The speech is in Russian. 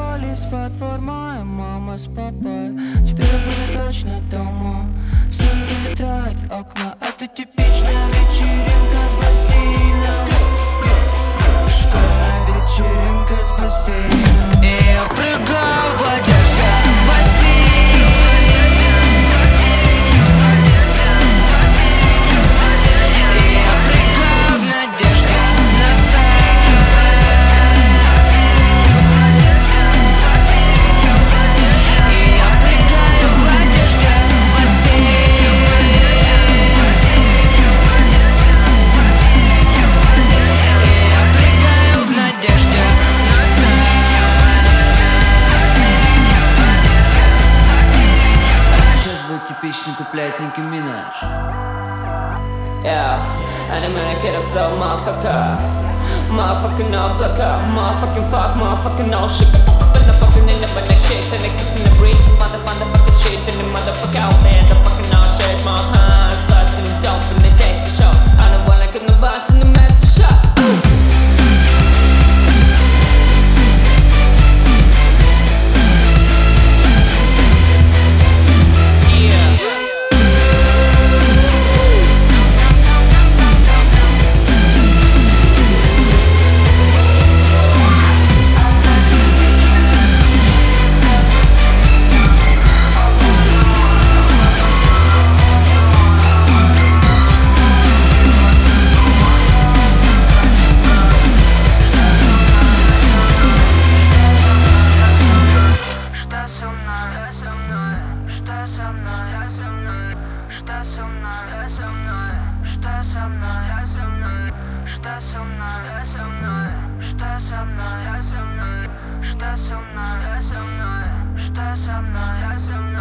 собрались во двор, моя мама с папой. Теперь были точно дома. Сумки трать окна. Это типичная вечеринка с бассейном. Школьная вечеринка с бассейном. И я прыгаю в одежде в бассейн. И я прыгаю в надежде на секс. И я прыгаю в одежде в бассейн. И я прыгаю в надежде на секс. Сейчас будет типичный куплет Ники Минаж. Yeah, and I'm gonna get a flow, motherfucker. Motherfucking no blocker, motherfucking fuck, motherfucking no shit. But the fucking in the but that shit, and the kiss in the breach, motherfucking shit, and the motherfucker out there, the fucking no shit, my hand, blood and the dope and the taste the show. I don't wanna get no butts in the master shop. Что со мной?